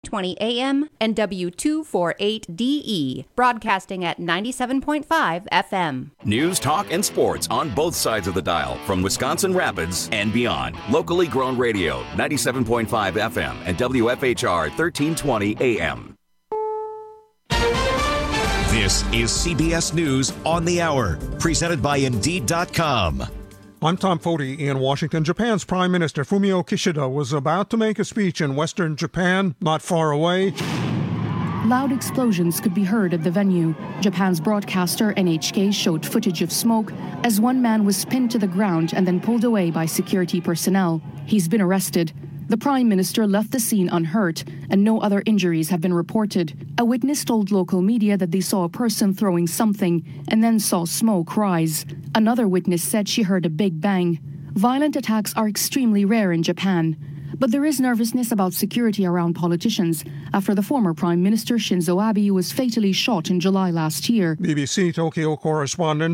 1320 AM and W248DE, broadcasting at 97.5 FM. News, talk, and sports on both sides of the dial from Wisconsin Rapids and beyond. Locally grown radio, 97.5 FM and WFHR 1320 AM. This is CBS News on the Hour, presented by Indeed.com. I'm Tom Foti in Washington. Japan's Prime Minister Fumio Kishida was about to make a speech in western Japan, not far away. Loud explosions could be heard at the venue. Japan's broadcaster NHK showed footage of smoke as one man was pinned to the ground and then pulled away by security personnel. He's been arrested. The Prime Minister left the scene unhurt, and no other injuries have been reported. A witness told local media that they saw a person throwing something and then saw smoke rise. Another witness said she heard a big bang. Violent attacks are extremely rare in Japan. But there is nervousness about security around politicians after the former Prime Minister Shinzo Abe was fatally shot in July last year. BBC Tokyo correspondent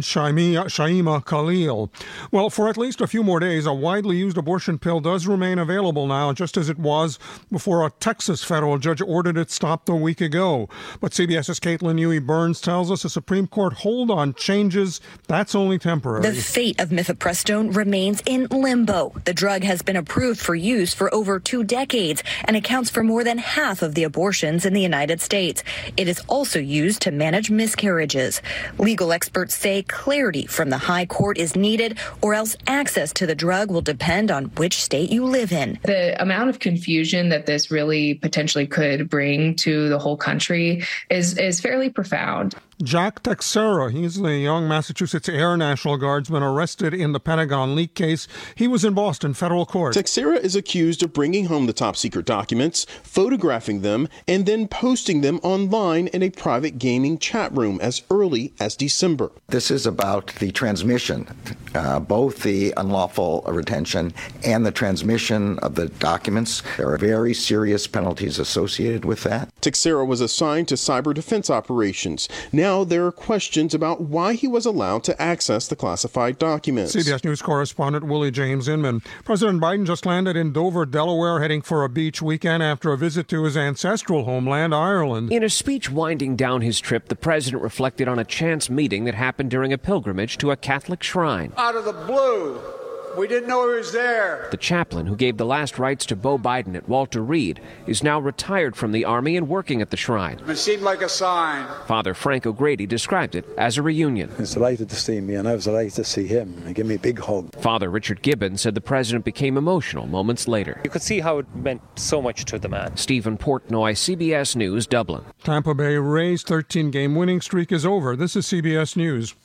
Shaima Khalil. Well, for at least a few more days, a widely used abortion pill does remain available now, just as it was before a Texas federal judge ordered it stopped a week ago. But CBS's Caitlin Huey Burns tells us a Supreme Court hold on changes. That's only temporary. The fate of mifepristone remains in limbo. The drug has been approved for use for over 2 decades and accounts for more than half of the abortions in the United States. It is also used to manage miscarriages. Legal experts say clarity from the high court is needed, or else access to the drug will depend on which state you live in. The amount of confusion that this really potentially could bring to the whole country is fairly profound. Jack Teixeira, he's the young Massachusetts Air National Guardsman arrested in the Pentagon leak case. He was in Boston federal court. Teixeira is accused of bringing home the top secret documents, photographing them, and then posting them online in a private gaming chat room as early as December. This is about the transmission, both the unlawful retention and the transmission of the documents. There are very serious penalties associated with that. Teixeira was assigned to cyber defense operations. Now there are questions about why he was allowed to access the classified documents. CBS News correspondent Willie James Inman. President Biden just landed in Dover, Delaware, heading for a beach weekend after a visit to his ancestral homeland, Ireland. In a speech winding down his trip, the president reflected on a chance meeting that happened during a pilgrimage to a Catholic shrine. Out of the blue. We didn't know he was there. The chaplain who gave the last rites to Beau Biden at Walter Reed is now retired from the Army and working at the shrine. It seemed like a sign. Father Frank O'Grady described it as a reunion. He was delighted to see me, and I was delighted to see him. He gave me a big hug. Father Richard Gibbons said the president became emotional moments later. You could see how it meant so much to the man. Stephen Portnoy, CBS News, Dublin. Tampa Bay Rays' 13-game winning streak is over. This is CBS News.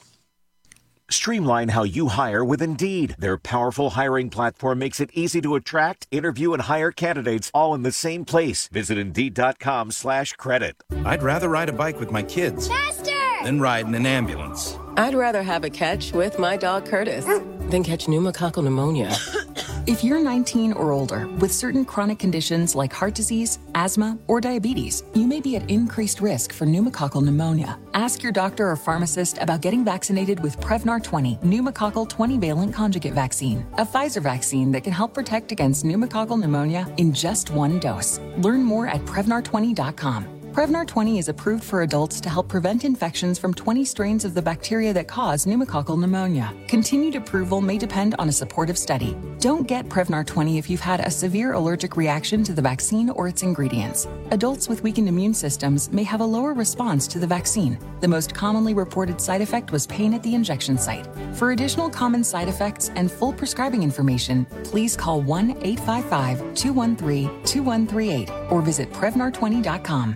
Streamline how you hire with Indeed. Their powerful hiring platform makes it easy to attract, interview, and hire candidates all in the same place. Visit Indeed.com/credit. I'd rather ride a bike with my kids than ride in an ambulance. I'd rather have a catch with my dog Curtis than catch pneumococcal pneumonia. If you're 19 or older with certain chronic conditions like heart disease, asthma, or diabetes, you may be at increased risk for pneumococcal pneumonia. Ask your doctor or pharmacist about getting vaccinated with Prevnar 20 pneumococcal 20-valent conjugate vaccine, a Pfizer vaccine that can help protect against pneumococcal pneumonia in just one dose. Learn more at Prevnar20.com. Prevnar 20 is approved for adults to help prevent infections from 20 strains of the bacteria that cause pneumococcal pneumonia. Continued approval may depend on a supportive study. Don't get Prevnar 20 if you've had a severe allergic reaction to the vaccine or its ingredients. Adults with weakened immune systems may have a lower response to the vaccine. The most commonly reported side effect was pain at the injection site. For additional common side effects and full prescribing information, please call 1-855-213-2138 or visit Prevnar20.com.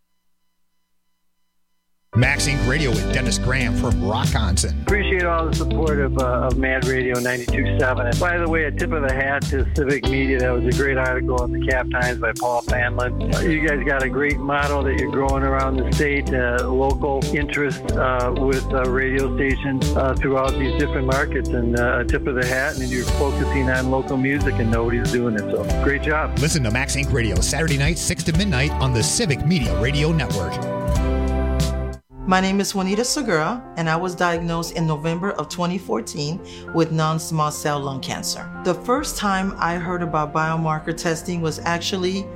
Max Inc. Radio with Dennis Graham from Rockonson. Appreciate all the support of Mad Radio 92.7. And by the way, a tip of the hat to Civic Media. That was a great article in the Cap Times by Paul Fanlin. You guys got a great model that you're growing around the state, local interest with radio stations throughout these different markets. And a tip of the hat, and you're focusing on local music and nobody's doing it. So great job. Listen to Max Inc. Radio Saturday night, 6 to midnight on the Civic Media Radio Network. My name is Juanita Segura, and I was diagnosed in November of 2014 with non-small cell lung cancer. The first time I heard about biomarker testing was actually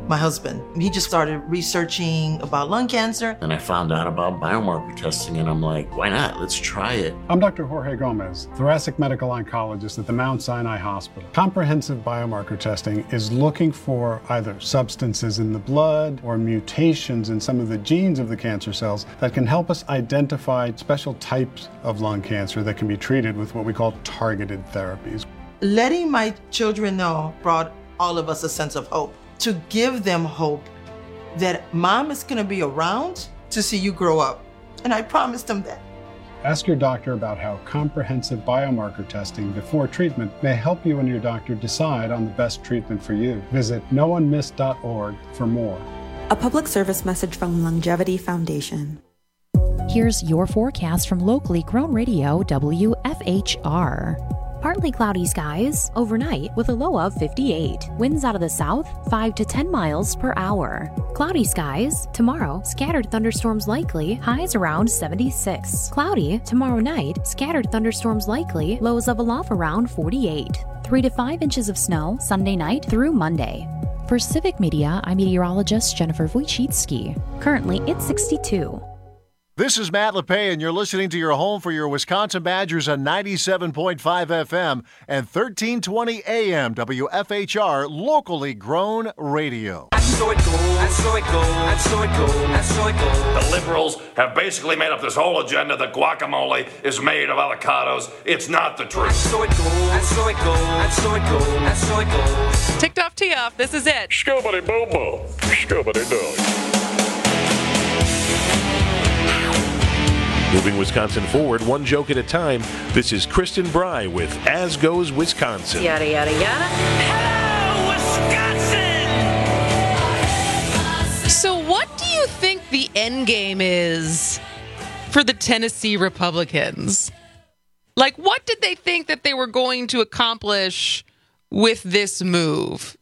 my husband. He just started researching about lung cancer. And I found out about biomarker testing, and I'm like, why not? Let's try it. I'm Dr. Jorge Gomez, thoracic medical oncologist at the Mount Sinai Hospital. Comprehensive biomarker testing is looking for either substances in the blood or mutations in some of the genes of the cancer cells that can help us identify special types of lung cancer that can be treated with what we call targeted therapies. Letting my children know brought all of us a sense of hope. To give them hope that mom is going to be around to see you grow up. And I promised them that. Ask your doctor about how comprehensive biomarker testing before treatment may help you and your doctor decide on the best treatment for you. Visit noonemiss.org for more. A public service message from Longevity Foundation. Here's your forecast from locally grown radio WFHR. Partly cloudy skies overnight with a low of 58. Winds out of the south 5 to 10 miles per hour. Cloudy skies tomorrow, scattered thunderstorms likely, highs around 76. Cloudy tomorrow night, scattered thunderstorms likely, lows of a low around 48. 3 to 5 inches of snow Sunday night through Monday. For Civic Media, I'm meteorologist Jennifer Wojcicki. Currently, it's 62. This is Matt LePay, and you're listening to your home for your Wisconsin Badgers on 97.5 FM and 1320 AM WFHR, locally grown radio. And so it goes, and so it goes, and so it goes, and so it goes. The liberals have basically made up this whole agenda that guacamole is made of avocados. It's not the truth. And so it goes, and so it goes, and so it goes, and so it goes. Ticked off, tee off. This is it. Scubbity boo boo, scubbity doo. Moving Wisconsin forward, one joke at a time, this is Kristen Bry with As Goes Wisconsin. Yada, yada, yada. Hello, Wisconsin! So what do you think the end game is for the Tennessee Republicans? Like, what did they think that they were going to accomplish with this move?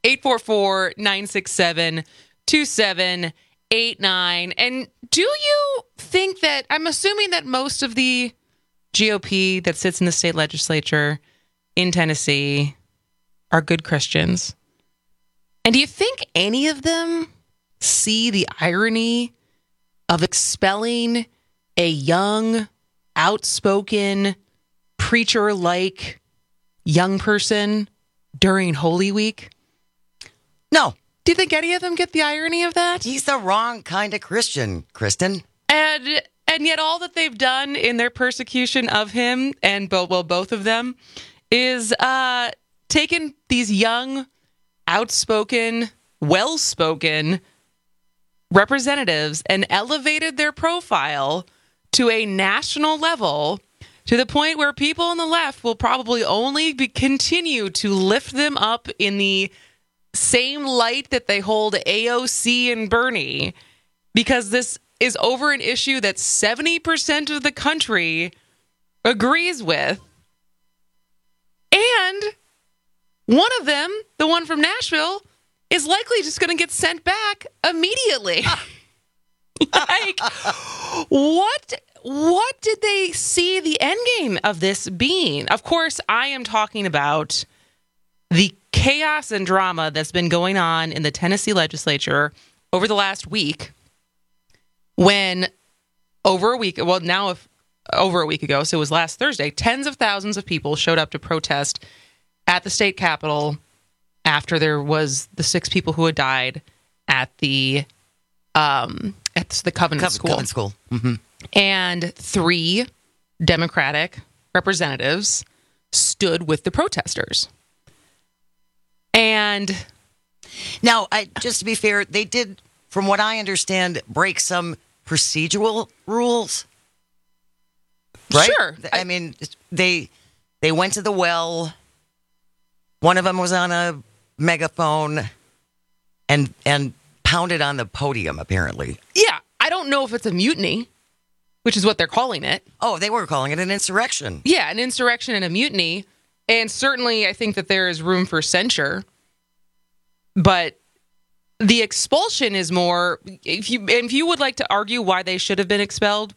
844-967-2789. And do you think that, I'm assuming that most of the GOP that sits in the state legislature in Tennessee are good Christians. And do you think any of them see the irony of expelling a young, outspoken, preacher-like young person during Holy Week? No. Do you think any of them get the irony of that? He's the wrong kind of Christian, Kristen. And yet all that they've done in their persecution of him, and both of them, is taken these young, outspoken, well-spoken representatives and elevated their profile to a national level, to the point where people on the left will probably only continue to lift them up in the same light that they hold AOC and Bernie, because this is over an issue that 70% of the country agrees with. And one of them, the one from Nashville, is likely just going to get sent back immediately. Like, what did they see the end game of this being? Of course, I am talking about the chaos and drama that's been going on in the Tennessee legislature over the last week, when over a week ago, so it was last Thursday, tens of thousands of people showed up to protest at the state capitol after there was the 6 people who had died at the Covenant School. Covenant School. Mm-hmm. And 3 Democratic representatives stood with the protesters. And now, just to be fair, they did, from what I understand, break some procedural rules. Right? Sure. I mean, they went to the well. One of them was on a megaphone and pounded on the podium, apparently. Yeah, I don't know if it's a mutiny, which is what they're calling it. Oh, they were calling it an insurrection. Yeah, an insurrection and a mutiny. And certainly I think that there is room for censure. But the expulsion is more, if you would like to argue why they should have been expelled,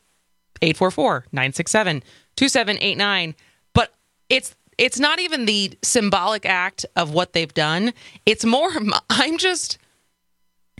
844-967-2789. But it's not even the symbolic act of what they've done. It's more, I'm just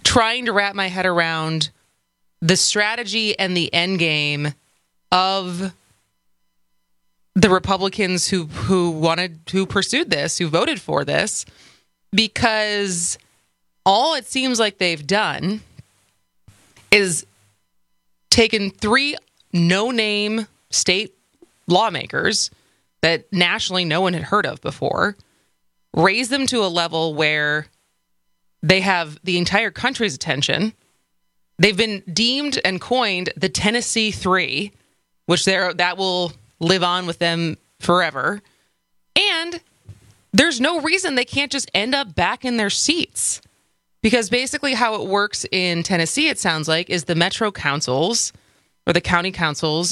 trying to wrap my head around the strategy and the end game of the Republicans who pursued this, who voted for this, because all it seems like they've done is taken 3 no-name state lawmakers that nationally no one had heard of before, raise them to a level where they have the entire country's attention. They've been deemed and coined the Tennessee Three, which that will live on with them forever. And there's no reason they can't just end up back in their seats. Because basically how it works in Tennessee, it sounds like, is the metro councils or the county councils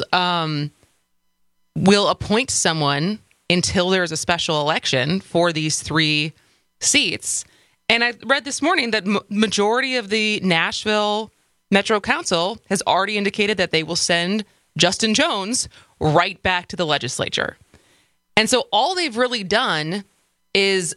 will appoint someone until there is a special election for these 3 seats. And I read this morning that majority of the Nashville Metro Council has already indicated that they will send Justin Jones right back to the legislature. And so all they've really done is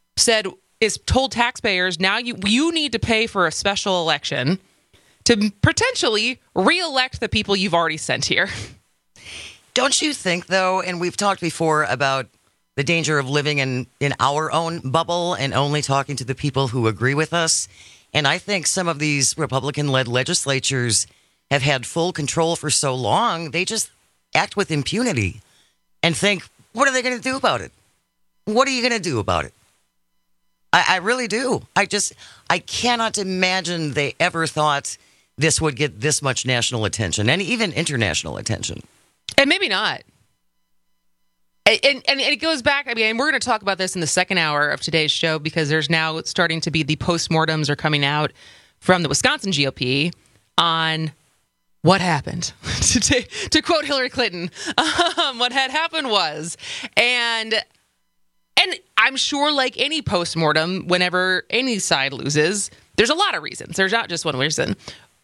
told taxpayers, now you need to pay for a special election to potentially reelect the people you've already sent here. Don't you think, though, and we've talked before about the danger of living in our own bubble and only talking to the people who agree with us? And I think some of these Republican-led legislatures have had full control for so long, they just act with impunity and think, what are they going to do about it? What are you going to do about it? I really do. I cannot imagine they ever thought this would get this much national attention and even international attention. And maybe not. And it goes back, we're going to talk about this in the second hour of today's show because there's now starting to be the postmortems are coming out from the Wisconsin GOP on what happened. to quote Hillary Clinton, what had happened was, and I'm sure like any postmortem, whenever any side loses, there's a lot of reasons. There's not just one reason.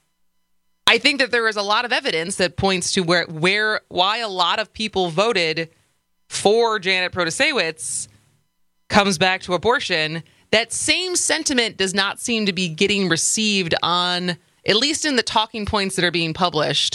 I think that there is a lot of evidence that points to why a lot of people voted for Janet Protasiewicz comes back to abortion. That same sentiment does not seem to be getting received on, at least in the talking points that are being published,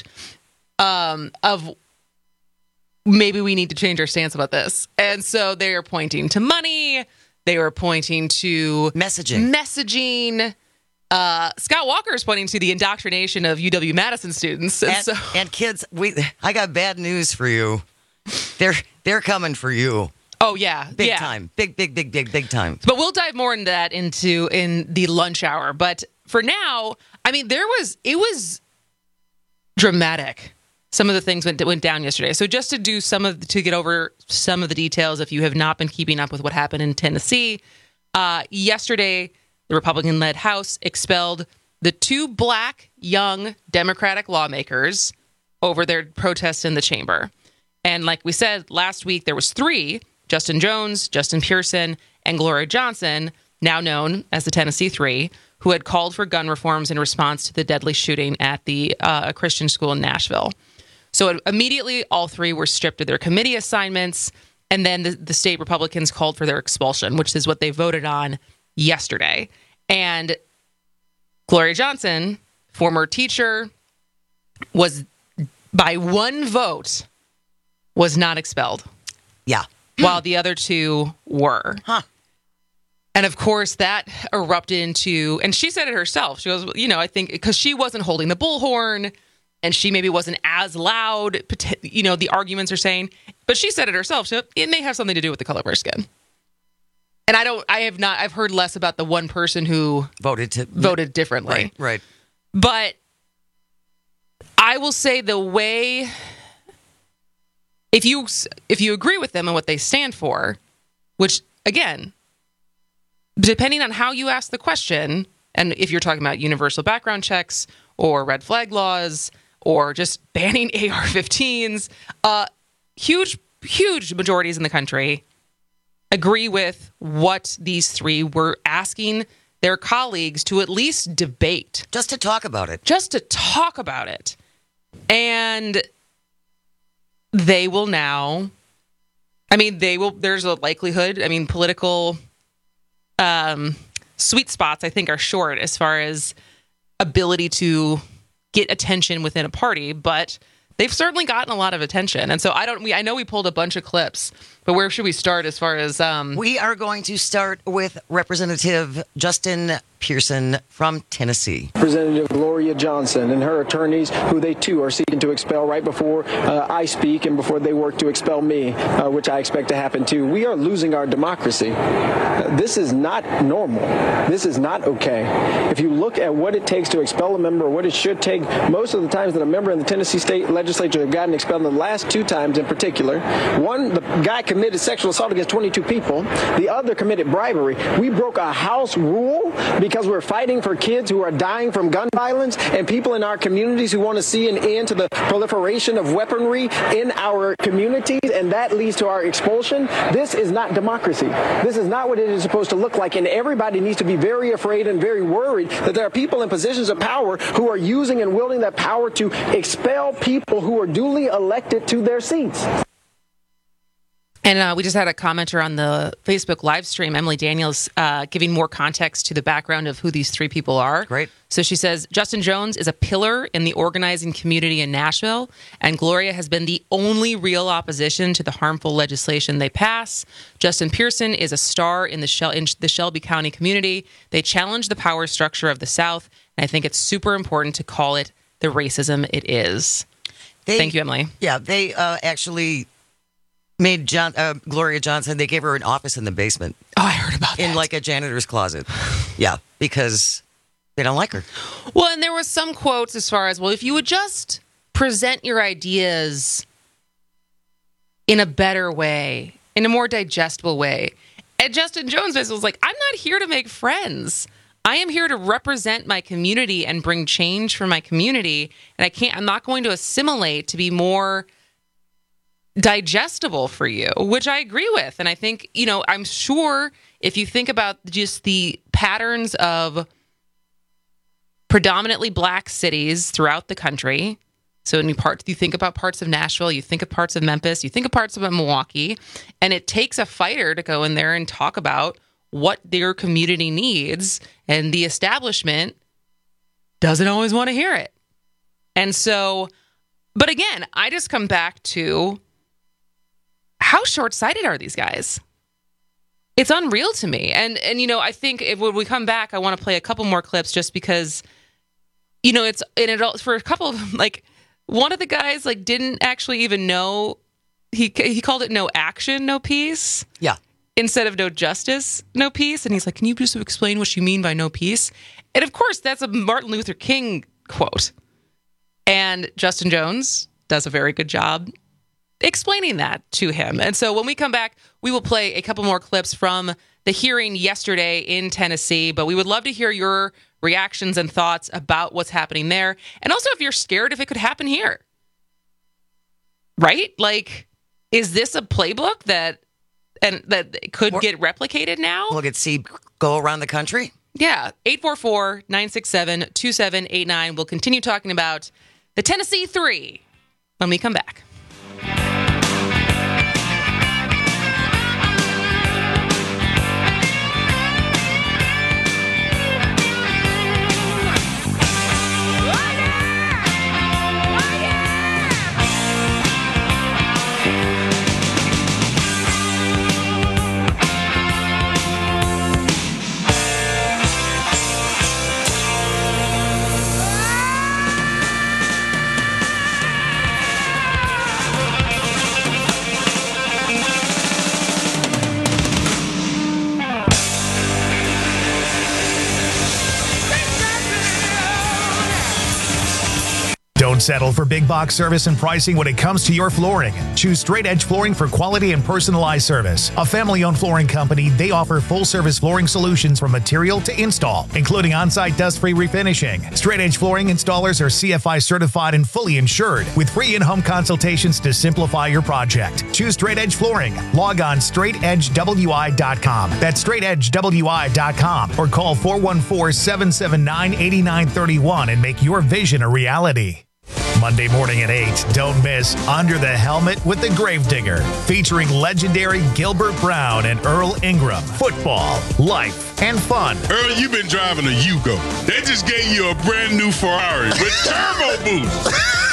of maybe we need to change our stance about this. And so they are pointing to money. They were pointing to messaging. Scott Walker is pointing to the indoctrination of UW-Madison students. And kids, I got bad news for you. They're coming for you. Oh, yeah. Big time. Big time. But we'll dive more into that in the lunch hour. But for now, it was dramatic. Some of the things went down yesterday. So just to get over some of the details, if you have not been keeping up with what happened in Tennessee, yesterday, the Republican-led House expelled the 2 black young Democratic lawmakers over their protests in the chamber. And like we said, last week there was 3, Justin Jones, Justin Pearson, and Gloria Johnson, now known as the Tennessee Three, who had called for gun reforms in response to the deadly shooting at the Christian school in Nashville. So immediately, all 3 were stripped of their committee assignments, and then the state Republicans called for their expulsion, which is what they voted on yesterday. And Gloria Johnson, former teacher, was by 1 vote was not expelled. Yeah. While the other 2 were. Huh. And of course that erupted into, and she said it herself. She goes, I think because she wasn't holding the bullhorn and she maybe wasn't as loud, the arguments are saying, but she said it herself. So it may have something to do with the color of her skin. And I've heard less about the one person who voted differently. Right. But I will say the way, if you agree with them and what they stand for, which again, depending on how you ask the question, and if you're talking about universal background checks or red flag laws or just banning AR-15s, huge majorities in the country agree with what these 3 were asking their colleagues to at least debate. Just to talk about it. And they will now, there's a likelihood, political sweet spots, I think, are short as far as ability to get attention within a party, but they've certainly gotten a lot of attention. And so I know we pulled a bunch of clips, but where should we start as far as... We are going to start with Representative Justin Pearson from Tennessee. Representative Gloria Johnson and her attorneys, who they too are seeking to expel right before I speak and before they work to expel me, which I expect to happen too. We are losing our democracy. This is not normal. This is not okay. If you look at what it takes to expel a member, what it should take, most of the times that a member in the Tennessee State Legislature have gotten expelled, in the last 2 times in particular, one, the guy committed sexual assault against 22 people. The other committed bribery. We broke a House rule because we're fighting for kids who are dying from gun violence and people in our communities who want to see an end to the proliferation of weaponry in our communities, and that leads to our expulsion. This is not democracy. This is not what it is supposed to look like, and everybody needs to be very afraid and very worried that there are people in positions of power who are using and wielding that power to expel people who are duly elected to their seats. And we just had a commenter on the Facebook live stream, Emily Daniels, giving more context to the background of who these 3 people are. Great. So she says, Justin Jones is a pillar in the organizing community in Nashville, and Gloria has been the only real opposition to the harmful legislation they pass. Justin Pearson is a star in the Shelby County community. They challenge the power structure of the South, and I think it's super important to call it the racism it is. Thank you, Emily. Yeah, they actually... made Gloria Johnson, they gave her an office in the basement. Oh, I heard about that. In like a janitor's closet. Yeah, because they don't like her. Well, and there were some quotes as far as, well, if you would just present your ideas in a better way, in a more digestible way. And Justin Jones was like, I'm not here to make friends. I am here to represent my community and bring change for my community. And I'm not going to assimilate to be more digestible for you, which I agree with. And I think, I'm sure if you think about just the patterns of predominantly black cities throughout the country, so you think about parts of Nashville, you think of parts of Memphis, you think of parts of Milwaukee, and it takes a fighter to go in there and talk about what their community needs, and the establishment doesn't always want to hear it. And so, but again, I just come back to how short-sighted are these guys? It's unreal to me. And I think when we come back, I want to play a couple more clips just because, for a couple of them, one of the guys, didn't actually even know, he called it no action, no peace. Yeah. Instead of no justice, no peace. And he's like, can you just explain what you mean by no peace? And of course, that's a Martin Luther King quote. And Justin Jones does a very good job explaining that to him. And so when we come back, we will play a couple more clips from the hearing yesterday in Tennessee, but we would love to hear your reactions and thoughts about what's happening there. And also if you're scared if it could happen here. Right? Is this a playbook that could get replicated now? We'll go around the country? Yeah. 844-967-2789. We'll continue talking about the Tennessee 3 when we come back. Don't settle for big box service and pricing when it comes to your flooring. Choose Straight Edge Flooring for quality and personalized service. A family-owned flooring company, they offer full-service flooring solutions from material to install, including on-site dust-free refinishing. Straight Edge Flooring installers are CFI certified and fully insured, with free in-home consultations to simplify your project. Choose Straight Edge Flooring. Log on straightedgewi.com. That's straightedgewi.com, or call 414-779-8931 and make your vision a reality. Monday morning at 8, don't miss Under the Helmet with the Gravedigger, featuring legendary Gilbert Brown and Earl Ingram. Football, life, and fun. Earl, you've been driving a Yugo. They just gave you a brand new Ferrari with turbo boost.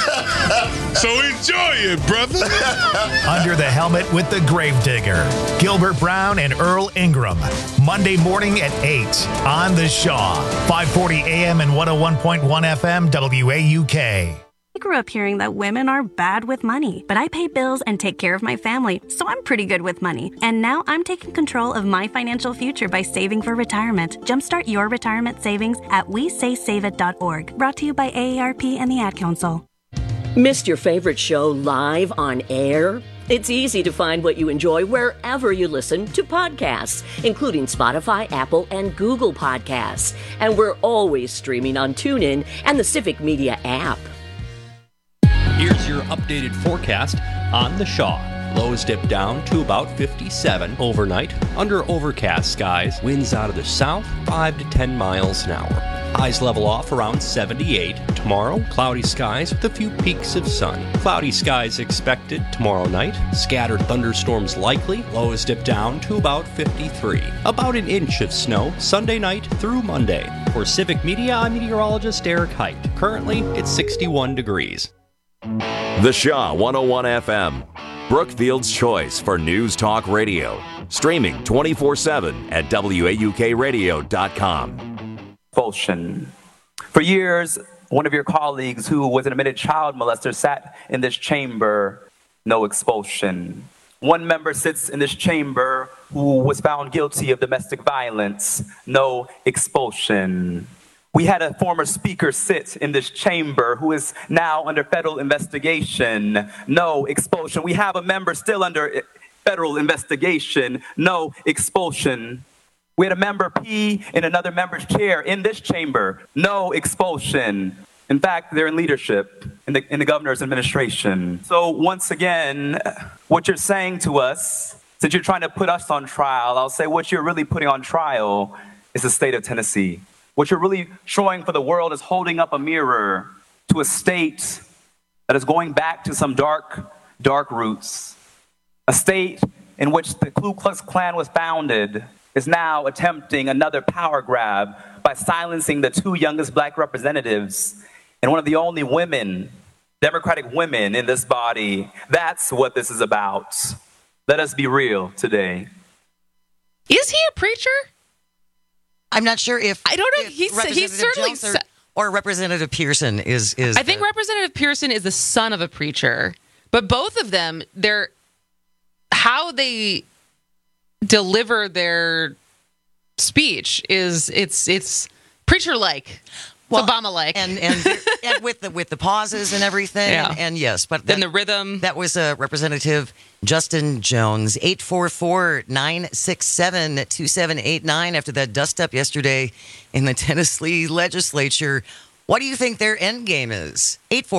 So enjoy it, brother. Under the Helmet with the Gravedigger, Gilbert Brown and Earl Ingram. Monday morning at 8 on The Shaw. 540 AM and 101.1 FM WAUK. I grew up hearing that women are bad with money, but I pay bills and take care of my family, so I'm pretty good with money. And now I'm taking control of my financial future by saving for retirement. Jumpstart your retirement savings at WeSaySaveIt.org. Brought to you by AARP and the Ad Council. Missed your favorite show live on air? It's easy to find what you enjoy wherever you listen to podcasts, including Spotify, Apple, and Google Podcasts. And we're always streaming on TuneIn and the Civic Media app. Here's your updated forecast on The Shaw. Lows dip down to about 57 overnight. Under overcast skies, winds out of the south, 5 to 10 miles an hour. Highs level off around 78. Tomorrow, cloudy skies with a few peaks of sun. Cloudy skies expected tomorrow night. Scattered thunderstorms likely. Lows dip down to about 53. About an inch of snow Sunday night through Monday. For Civic Media, I'm meteorologist Eric Height. Currently, it's 61 degrees. The Shaw 101 FM, Brookfield's choice for news talk radio. Streaming 24/7 at WAUKradio.com. Expulsion. For years, one of your colleagues who was an admitted child molester sat in this chamber. No expulsion. One member sits in this chamber who was found guilty of domestic violence. No expulsion. We had a former speaker sit in this chamber who is now under federal investigation. No expulsion. We have a member still under federal investigation. No expulsion. We had a member pee in another member's chair in this chamber. No expulsion. In fact, they're in leadership in the governor's administration. So once again, what you're saying to us, since you're trying to put us on trial, I'll say what you're really putting on trial is the state of Tennessee. What you're really showing for the world is holding up a mirror to a state that is going back to some dark, dark roots. A state in which the Ku Klux Klan was founded is now attempting another power grab by silencing the two youngest black representatives and one of the only women, Democratic women in this body. That's what this is about. Let us be real today. Is he a preacher? I'm not sure if I don't know. He's certainly or Representative Pearson is. I think Representative Pearson is the son of a preacher, but both of them, how they deliver their speech it's preacher-like. Well, Obama-like, and with the pauses and everything, yeah. and yes, but then the rhythm. That was Representative Justin Jones. 844-967-2789 after that dust-up yesterday in the Tennessee legislature. What do you think their end game is?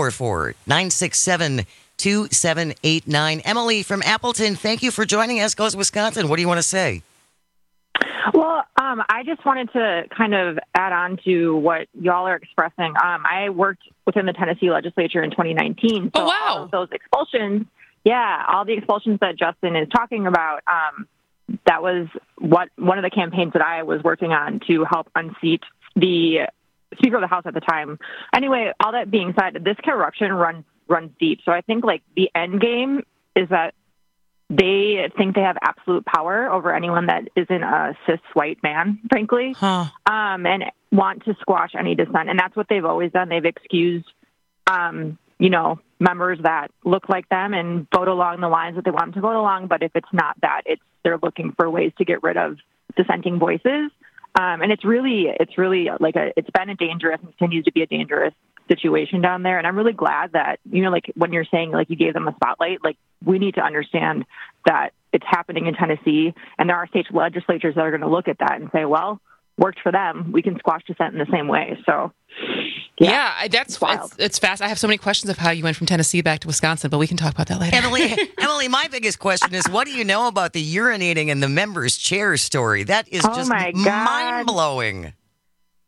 844-967-2789. Emily from Appleton, thank you for joining us. Goes Wisconsin. What do you want to say? Well, I just wanted to kind of add on to what y'all are expressing. I worked within the Tennessee legislature in 2019. So all of those expulsions, all the expulsions that Justin is talking about, that was one of the campaigns that I was working on to help unseat the Speaker of the House at the time. Anyway, all that being said, this corruption runs deep. So I think the end game is that they think they have absolute power over anyone that isn't a cis white man, frankly, and want to squash any dissent. And that's what they've always done. They've excused, members that look like them and vote along the lines that they want them to vote along. But if it's not that, they're looking for ways to get rid of dissenting voices. And it's really it's been a dangerous and continues to be a dangerous situation down there. And I'm really glad that, when you're saying you gave them a spotlight, we need to understand that it's happening in Tennessee, and there are state legislatures that are going to look at that and say, well, worked for them. We can squash dissent in the same way. So, that's wild. It's fast. I have so many questions of how you went from Tennessee back to Wisconsin, but we can talk about that later. Emily, my biggest question is, what do you know about the urinating in the members' chair story? That is just mind-blowing.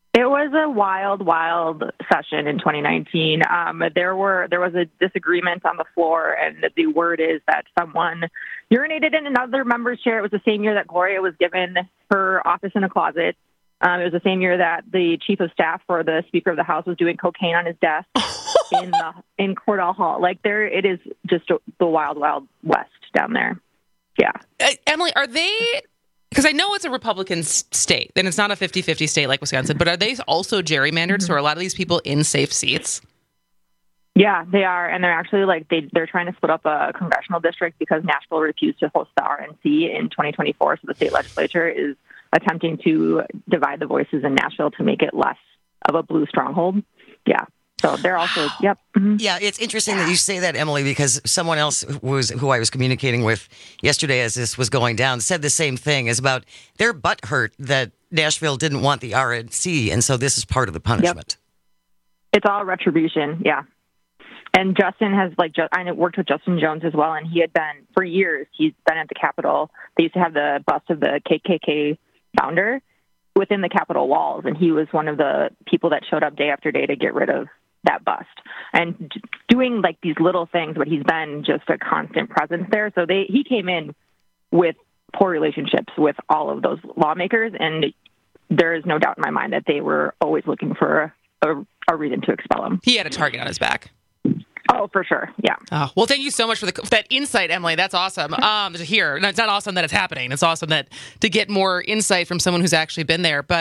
It was a wild, wild session in 2019. There was a disagreement on the floor, and the word is that someone urinated in another member's chair. It was the same year that Gloria was given her office in a closet. It was the same year that the chief of staff for the Speaker of the House was doing cocaine on his desk in Cordell Hall. Like, it is just the wild, wild west down there. Yeah. Emily, are they... Because I know it's a Republican state, and it's not a 50-50 state like Wisconsin, but are they also gerrymandered? So are a lot of these people in safe seats? Yeah, they are. And they're actually they're trying to split up a congressional district because Nashville refused to host the RNC in 2024. So the state legislature is attempting to divide the voices in Nashville to make it less of a blue stronghold. Yeah. So they're also, yep. Mm-hmm. Yeah, it's interesting that you say that, Emily, because someone else who I was communicating with yesterday as this was going down said the same thing, is about their butt hurt that Nashville didn't want the RNC, and so this is part of the punishment. Yep. It's all retribution, yeah. And Justin has, I worked with Justin Jones as well, and he had been, for years, he's been at the Capitol. They used to have the bust of the KKK founder within the Capitol walls, and he was one of the people that showed up day after day to get rid of that bust and doing these little things, but he's been just a constant presence there. So he came in with poor relationships with all of those lawmakers, and there is no doubt in my mind that they were always looking for a reason to expel him. He had a target on his back. Oh, for sure. Yeah. Oh, well, thank you so much for that insight, Emily. That's awesome to hear. And it's not awesome that it's happening. It's awesome to get more insight from someone who's actually been there. But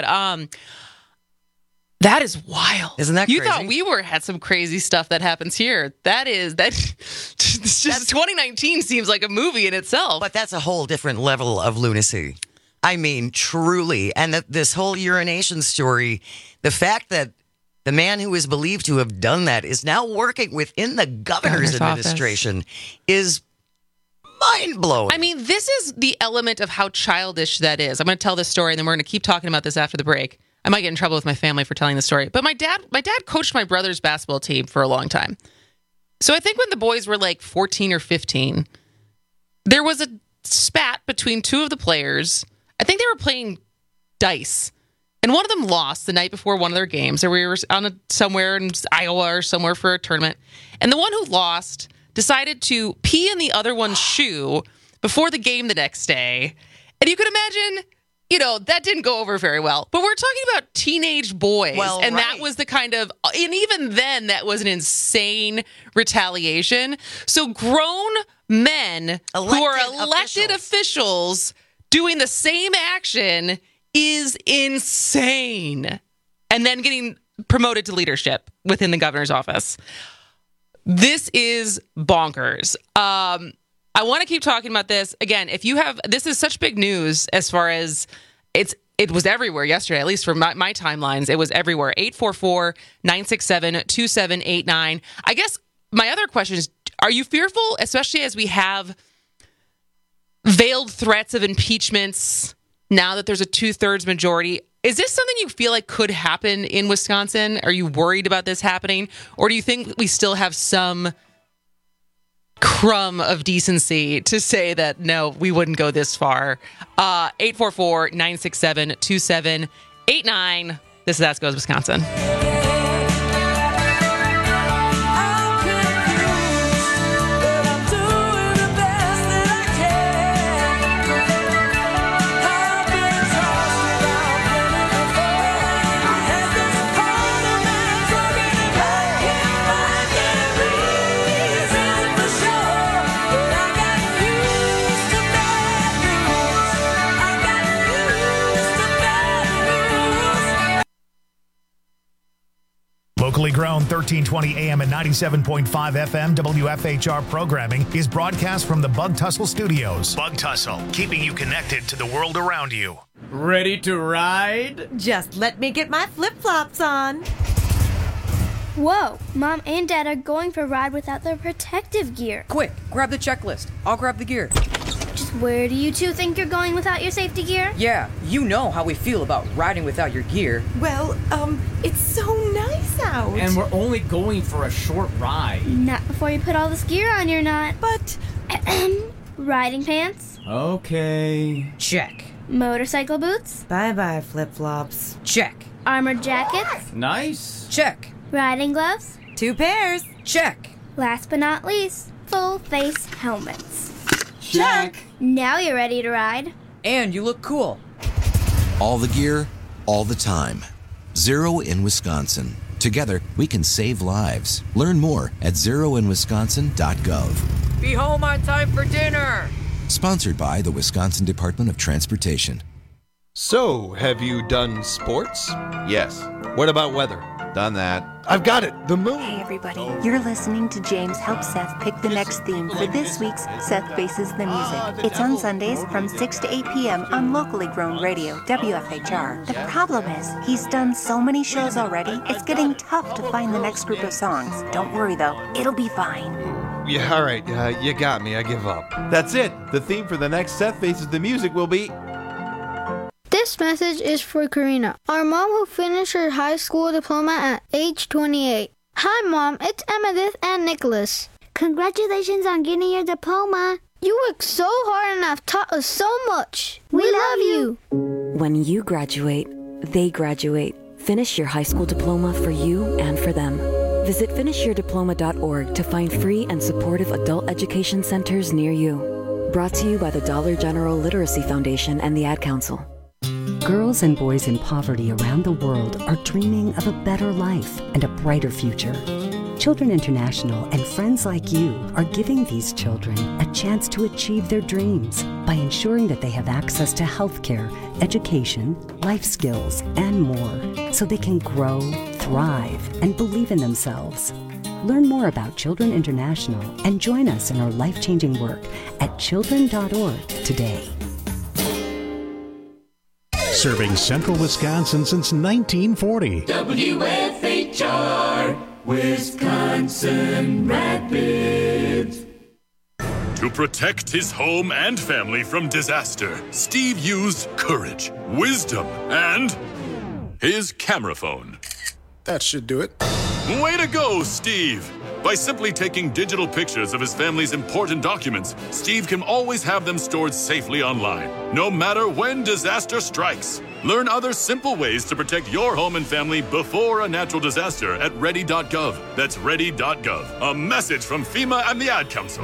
that is wild. Isn't that crazy? You thought we had some crazy stuff that happens here. It's just 2019 seems like a movie in itself. But that's a whole different level of lunacy. I mean, truly. And this whole urination story, the fact that the man who is believed to have done that is now working within the governor's administration is mind-blowing. I mean, this is the element of how childish that is. I'm going to tell this story, and then we're going to keep talking about this after the break. I might get in trouble with my family for telling the story. But my dad coached my brother's basketball team for a long time. So I think when the boys were 14 or 15, there was a spat between two of the players. I think they were playing dice. And one of them lost the night before one of their games. Or we were somewhere in Iowa or somewhere for a tournament. And the one who lost decided to pee in the other one's shoe before the game the next day. And you could imagine... that didn't go over very well. But we're talking about teenage boys. Well, and right. that was the kind of... And even then, that was an insane retaliation. So grown men who are elected officials doing the same action is insane. And then getting promoted to leadership within the governor's office. This is bonkers. I want to keep talking about this. Again, this is such big news as far as it was everywhere yesterday, at least for my timelines. It was everywhere. 844-967-2789. I guess my other question is, are you fearful, especially as we have veiled threats of impeachments now that there's a 2/3 majority? Is this something you feel like could happen in Wisconsin? Are you worried about this happening? Or do you think we still have some crumb of decency to say that, no, we wouldn't go this far? 844-967-2789. This is Ask Goes Wisconsin. Locally grown 1320 AM and 97.5 FM WFHR programming is broadcast from the Bug Tussle Studios. Bug Tussle, keeping you connected to the world around you. Ready to ride? Just let me get my flip-flops on. Whoa, Mom and Dad are going for a ride without their protective gear. Quick, grab the checklist. I'll grab the gear. Just where do you two think you're going without your safety gear? Yeah, you know how we feel about riding without your gear. Well, it's so nice out. And we're only going for a short ride. Not before you put all this gear on, you're not. But, riding pants? Okay. Check. Motorcycle boots? Bye-bye, flip-flops. Check. Armored jackets? Nice. Check. Riding gloves? 2 pairs. Check. Last but not least, full face helmets. Check. Now you're ready to ride. And you look cool. All the gear, all the time. Zero in Wisconsin. Together, we can save lives. Learn more at zeroinwisconsin.gov. Be home on time for dinner. Sponsored by the Wisconsin Department of Transportation. So, have you done sports? Yes. What about weather? Done that. I've got it. The moon. Hey, everybody. You're listening to James help Seth pick the next theme for this week's Seth Faces the Music. It's on Sundays from 6 to 8 p.m. on locally grown radio, WFHR. The problem is, he's done so many shows already, it's getting tough to find the next group of songs. Don't worry, though. It'll be fine. Yeah, all right. You got me. I give up. That's it. The theme for the next Seth Faces the Music will be... This message is for Karina, our mom who finished her high school diploma at age 28. Hi, Mom. It's Emmettith and Nicholas. Congratulations on getting your diploma. You worked so hard and have taught us so much. We love you. When you graduate, they graduate. Finish your high school diploma for you and for them. Visit finishyourdiploma.org to find free and supportive adult education centers near you. Brought to you by the Dollar General Literacy Foundation and the Ad Council. Girls and boys in poverty around the world are dreaming of a better life and a brighter future. Children International and friends like you are giving these children a chance to achieve their dreams by ensuring that they have access to healthcare, education, life skills, and more, so they can grow, thrive, and believe in themselves. Learn more about Children International and join us in our life-changing work at children.org today. Serving central Wisconsin since 1940. WFHR, Wisconsin Rapids. To protect his home and family from disaster, Steve used courage, wisdom, and his camera phone. That should do it. Way to go, Steve! By simply taking digital pictures of his family's important documents, Steve can always have them stored safely online, no matter when disaster strikes. Learn other simple ways to protect your home and family before a natural disaster at ready.gov. That's ready.gov. A message from FEMA and the Ad Council.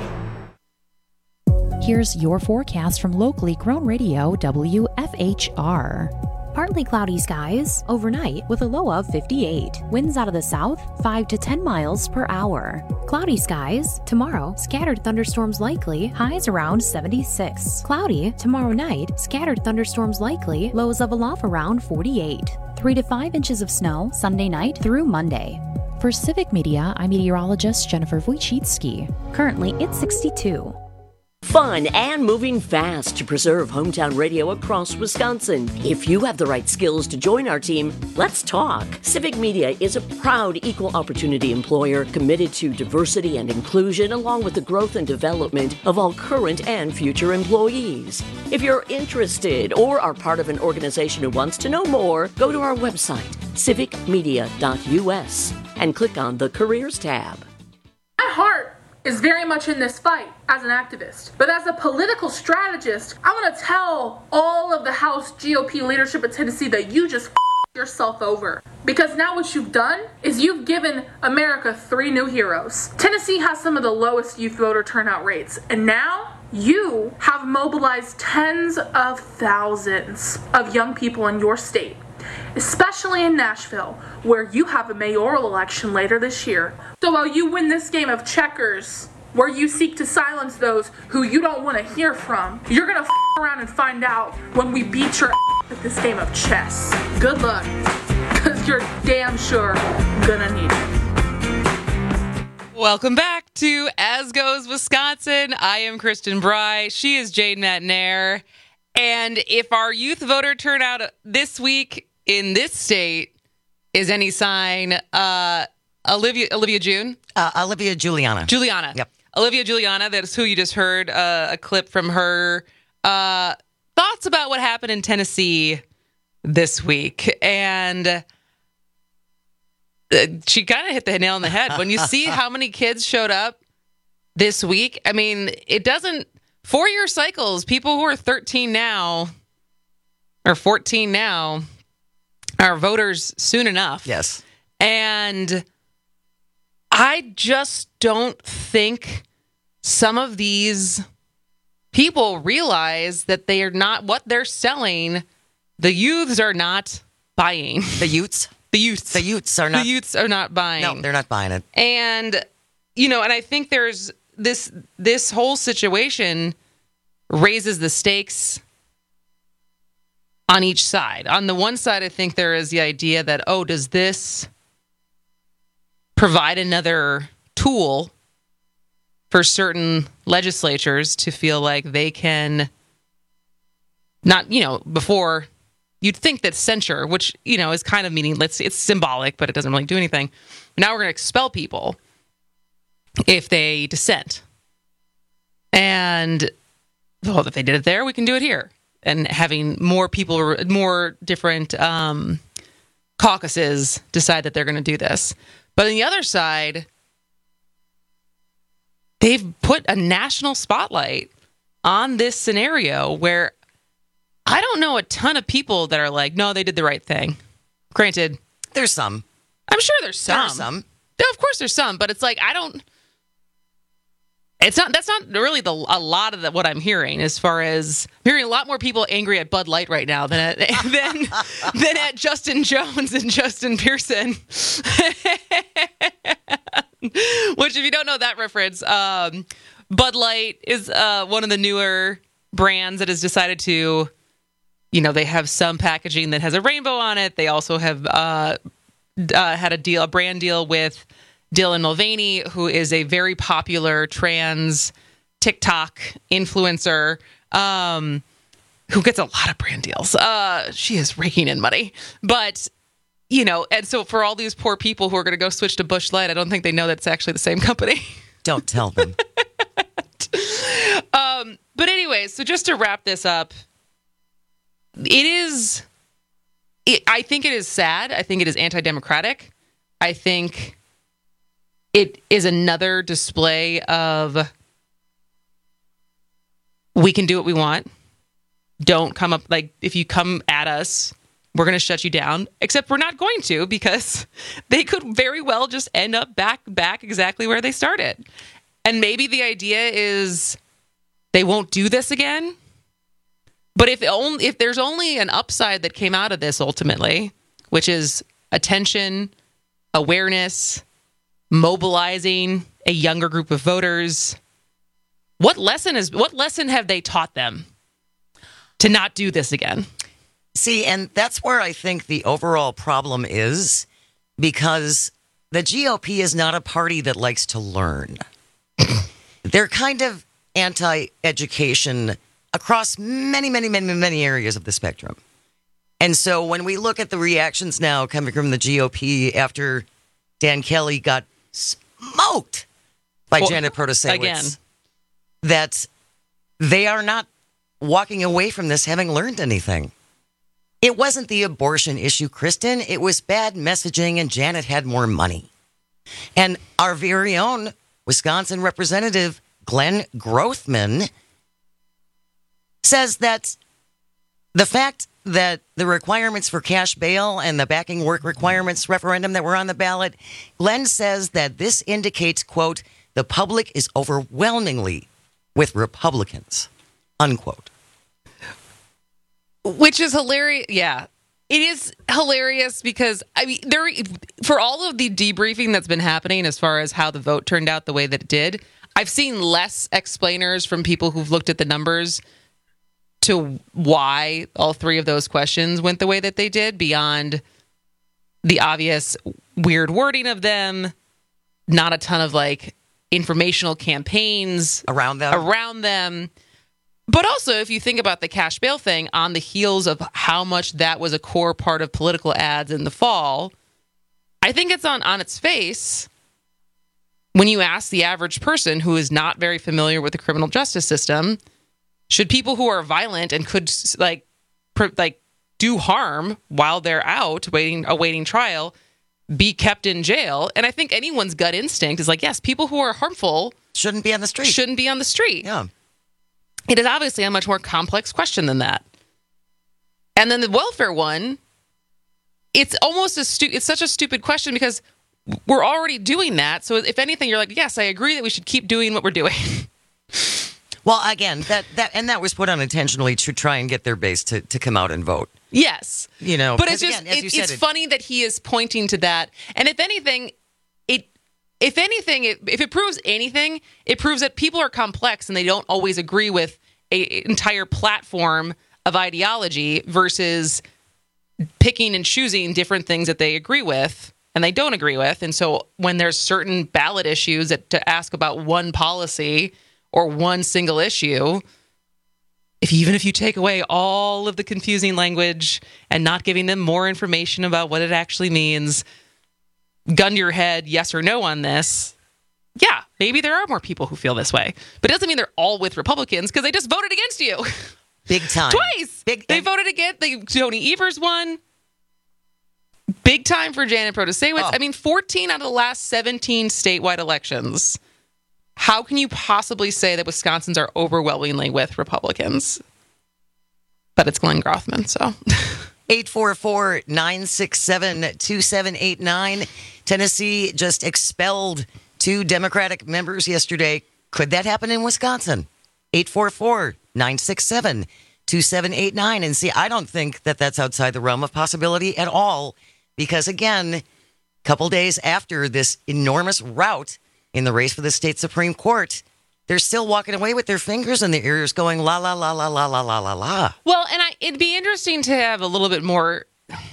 Here's your forecast from locally grown radio, WFHR. Partly cloudy skies overnight with a low of 58. Winds out of the south 5 to 10 miles per hour. Cloudy skies tomorrow, scattered thunderstorms likely, highs around 76. Cloudy tomorrow night, scattered thunderstorms likely, lows of aloft around 48. 3 to 5 inches of snow Sunday night through Monday. For Civic Media, I'm meteorologist Jennifer Wojcicki. Currently, it's 62. Fun and moving fast to preserve hometown radio across Wisconsin. If you have the right skills to join our team, let's talk. Civic Media is a proud equal opportunity employer committed to diversity and inclusion along with the growth and development of all current and future employees. If you're interested or are part of an organization who wants to know more, go to our website, civicmedia.us, and click on the Careers tab. My heart is very much in this fight as an activist. But as a political strategist, I want to tell all of the House GOP leadership in Tennessee that you just yourself over. Because now what you've done is you've given America 3 new heroes. Tennessee has some of the lowest youth voter turnout rates. And now you have mobilized tens of thousands of young people in your state, especially in Nashville, where you have a mayoral election later this year. So while you win this game of checkers, where you seek to silence those who you don't want to hear from, you're gonna around and find out when we beat your at this game of chess. Good luck, because you're damn sure gonna need it. Welcome back to As Goes Wisconsin. I am Kristen Bry. She is Jade Matnair. And if our youth voter turnout this week in this state is any sign, Olivia June? Olivia Juliana. Juliana. Yep. Olivia Juliana, that's who you just heard a clip from her thoughts about what happened in Tennessee this week. And she kind of hit the nail on the head. When you see how many kids showed up this week, I mean, it doesn't... 4-year cycles, people who are 13 now or 14 now, our voters soon enough. Yes. And I just don't think some of these people realize that they are not what they're selling. The youths are not buying. The youths? The youths. The youths are not. The youths are not buying. No, they're not buying it. And, and I think there's this whole situation raises the stakes on each side. On the one side, I think there is the idea that, does this provide another tool for certain legislatures to feel like they can not, before you'd think that censure, which, is kind of meaningless, it's symbolic, but it doesn't really do anything. Now we're going to expel people if they dissent. And, if they did it there, we can do it here. And having more people, more different caucuses decide that they're going to do this. But on the other side, they've put a national spotlight on this scenario where I don't know a ton of people that are like, no, they did the right thing. Granted, there's some. I'm sure there's some. There are some. Yeah, of course there's some, but it's like that's not really a lot of what I'm hearing, as far as I'm hearing a lot more people angry at Bud Light right now than at Justin Jones and Justin Pearson. Which, if you don't know that reference, Bud Light is one of the newer brands that has decided to, they have some packaging that has a rainbow on it. They also have had a brand deal with Dylan Mulvaney, who is a very popular trans TikTok influencer who gets a lot of brand deals. She is raking in money. But, and so for all these poor people who are going to go switch to Busch Light, I don't think they know that it's actually the same company. Don't tell them. But anyway, so just to wrap this up, I think it is sad. I think it is anti-democratic. I think it is another display of we can do what we want. Don't come up, if you come at us, we're going to shut you down. Except we're not going to, because they could very well just end up back exactly where they started. And maybe the idea is they won't do this again. But if there's only an upside that came out of this ultimately, which is attention, awareness, mobilizing a younger group of voters, what lesson have they taught them to not do this again? See, and that's where I think the overall problem is, because the GOP is not a party that likes to learn. They're kind of anti-education across many, many, many, many areas of the spectrum. And so when we look at the reactions now coming from the GOP after Dan Kelly got smoked by Janet Protasiewicz, again, that they are not walking away from this having learned anything. It wasn't the abortion issue, Kristen. It was bad messaging, and Janet had more money. And our very own Wisconsin Representative Glenn Grothman says that the fact that the requirements for cash bail and the backing work requirements referendum that were on the ballot, Glenn says that this indicates, quote, the public is overwhelmingly with Republicans, unquote. Which is hilarious. Yeah, it is hilarious because, for all of the debriefing that's been happening as far as how the vote turned out the way that it did, I've seen less explainers from people who've looked at the numbers to why all three of those questions went the way that they did, beyond the obvious weird wording of them, not a ton of informational campaigns around them. But also, if you think about the cash bail thing, on the heels of how much that was a core part of political ads in the fall, I think it's on its face when you ask the average person who is not very familiar with the criminal justice system, should people who are violent and could do harm while they're out awaiting trial be kept in jail? And I think anyone's gut instinct is yes, people who are harmful shouldn't be on the street. Yeah. It is obviously a much more complex question than that. And then the welfare one, it's almost it's such a stupid question because we're already doing that. So if anything, you're like, yes, I agree that we should keep doing what we're doing. Well, again, that was put unintentionally to try and get their base to come out and vote. Yes. But it's just, again, it's funny that he is pointing to that. And if anything, if it proves anything, it proves that people are complex and they don't always agree with an entire platform of ideology versus picking and choosing different things that they agree with and they don't agree with. And so when there's certain ballot issues to ask about one policy or one single issue, even if you take away all of the confusing language and not giving them more information about what it actually means, gun to your head, yes or no on this, yeah, maybe there are more people who feel this way. But it doesn't mean they're all with Republicans because they just voted against you. Big time. Twice. They voted against. Tony Evers won. Big time for Janet Protasiewicz. Oh. I mean, 14 out of the last 17 statewide elections. How can you possibly say that Wisconsins are overwhelmingly with Republicans? But it's Glenn Grothman, so. 844-967-2789. Tennessee just expelled 2 Democratic members yesterday. Could that happen in Wisconsin? 844-967-2789. And see, I don't think that that's outside the realm of possibility at all. Because again, a couple days after this enormous rout in the race for the state Supreme Court, they're still walking away with their fingers in their ears going, la, la, la, la, la, la, la, la, la. Well, and it'd be interesting to have a little bit more,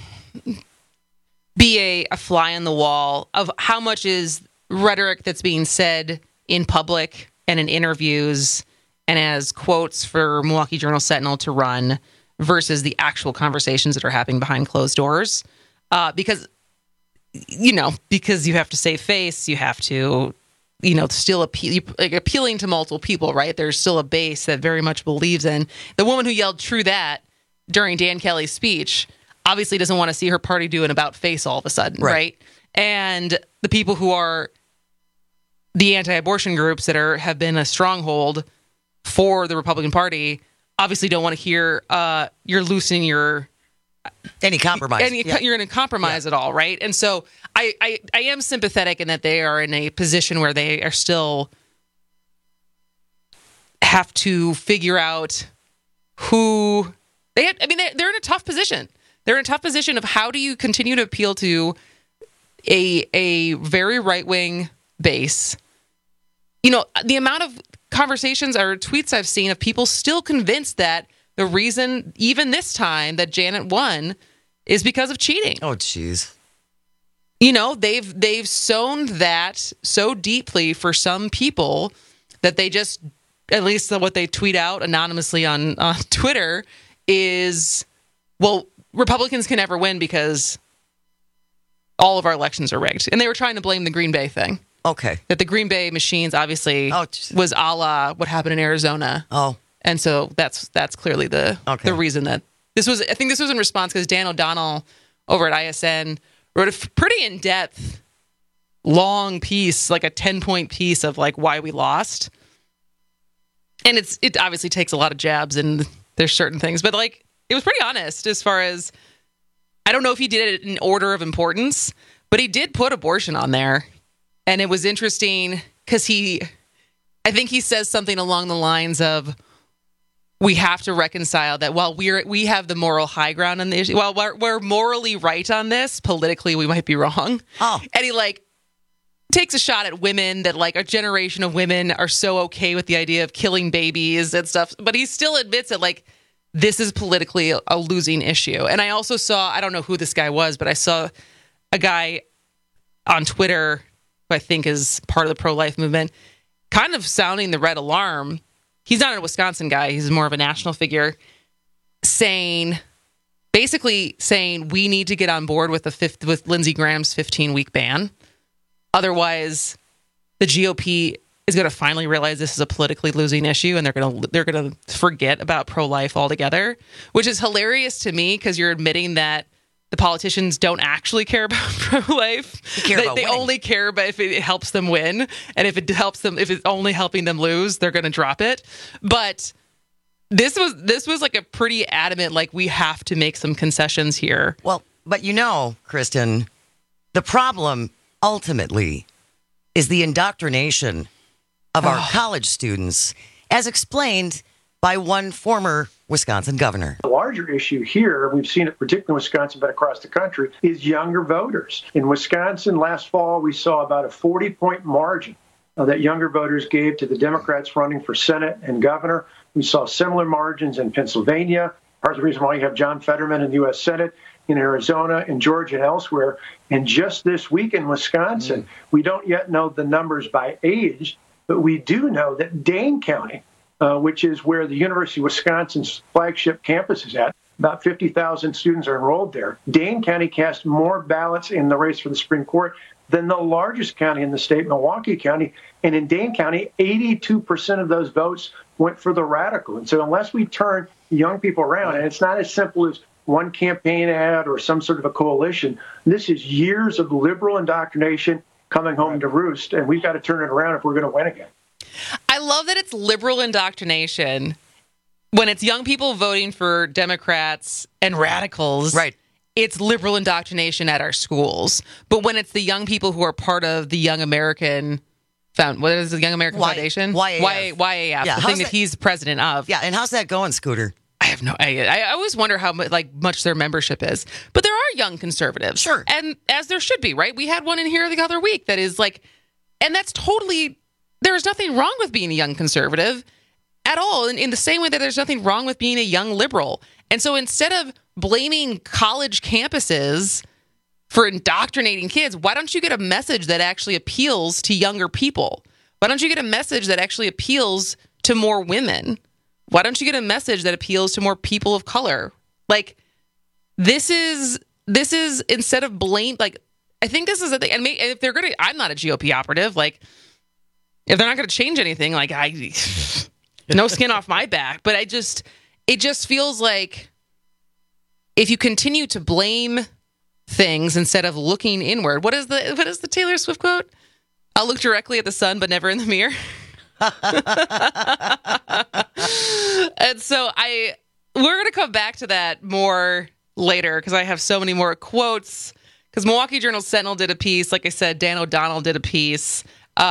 be a fly on the wall of how much is rhetoric that's being said in public and in interviews and as quotes for Milwaukee Journal-Sentinel to run versus the actual conversations that are happening behind closed doors. Because you have to save face, you have to, still appealing to multiple people, right? There's still a base that very much believes in. The woman who yelled "True that" during Dan Kelly's speech obviously doesn't want to see her party do an about face all of a sudden, right? And the people who are the anti-abortion groups that have been a stronghold for the Republican Party obviously don't want to hear you're loosening your any compromise. You're going to compromise at all, right? And so I am sympathetic in that they are in a position where they are still have to figure out who they're in a tough position. They're in a tough position of how do you continue to appeal to a very right-wing base. The amount of conversations or tweets I've seen of people still convinced that the reason, even this time, that Janet won is because of cheating. Oh, jeez. They've sown that so deeply for some people that they just, at least what they tweet out anonymously on Twitter is, well, Republicans can never win because all of our elections are rigged. And they were trying to blame the Green Bay thing. Okay. That the Green Bay machines obviously was a la what happened in Arizona. Oh. And so that's clearly the reason that this was. I think this was in response because Dan O'Donnell over at ISN wrote a pretty in-depth, long piece, like a 10-point piece of like why we lost. And it obviously takes a lot of jabs and there's certain things, but like it was pretty honest as far as I don't know if he did it in order of importance, but he did put abortion on there, and it was interesting because I think he says something along the lines of, we have to reconcile that while we have the moral high ground on the issue, while we're morally right on this, politically we might be wrong. Oh. And he takes a shot at women that a generation of women are so okay with the idea of killing babies and stuff, but he still admits that this is politically a losing issue. And I also saw, I don't know who this guy was, but I saw a guy on Twitter who I think is part of the pro-life movement kind of sounding the red alarm. He's not a Wisconsin guy. He's more of a national figure, basically saying we need to get on board with with Lindsey Graham's 15-week ban. Otherwise, the GOP is going to finally realize this is a politically losing issue, and they're going to forget about pro-life altogether, which is hilarious to me because you're admitting that the politicians don't actually care about pro-life. They only care about if it helps them win. And if if it's only helping them lose, they're going to drop it. But this was like a pretty adamant, we have to make some concessions here. Well, But Kristen, the problem ultimately is the indoctrination of our college students, as explained by one former Wisconsin governor. The larger issue here, we've seen it particularly in Wisconsin, but across the country, is younger voters. In Wisconsin last fall, we saw about a 40-point margin that younger voters gave to the Democrats running for Senate and governor. We saw similar margins in Pennsylvania. Part of the reason why you have John Fetterman in the U.S. Senate, in Arizona, in Georgia, and elsewhere. And just this week in Wisconsin, we don't yet know the numbers by age, but we do know that Dane County, which is where the University of Wisconsin's flagship campus is at, about 50,000 students are enrolled there. Dane County cast more ballots in the race for the Supreme Court than the largest county in the state, Milwaukee County. And in Dane County, 82% of those votes went for the radical. And so unless we turn young people around, and it's not as simple as one campaign ad or some sort of a coalition, this is years of liberal indoctrination coming home to roost, and we've got to turn it around if we're going to win again. I love that it's liberal indoctrination when it's young people voting for Democrats and radicals. Right. It's liberal indoctrination at our schools. But when it's the young people who are part of the Young American what is the Young American Foundation? YAF. YAF, Yeah, the thing that he's president of. Yeah, and how's that going, Scooter? I have no idea. I always wonder how much their membership is. But there are young conservatives. Sure. And as there should be, right? We had one in here the other week that is and that's totally, there's nothing wrong with being a young conservative at all. In the same way that there's nothing wrong with being a young liberal. And so instead of blaming college campuses for indoctrinating kids, why don't you get a message that actually appeals to younger people? Why don't you get a message that actually appeals to more women? Why don't you get a message that appeals to more people of color? This is instead of blame, I think this is the thing. And if they're going to, I'm not a GOP operative. If they're not going to change anything, no skin off my back. But it just feels like if you continue to blame things instead of looking inward, what is the Taylor Swift quote? I'll look directly at the sun, but never in the mirror. And so we're going to come back to that more later because I have so many more quotes. Because Milwaukee Journal-Sentinel did a piece. Like I said, Dan O'Donnell did a piece.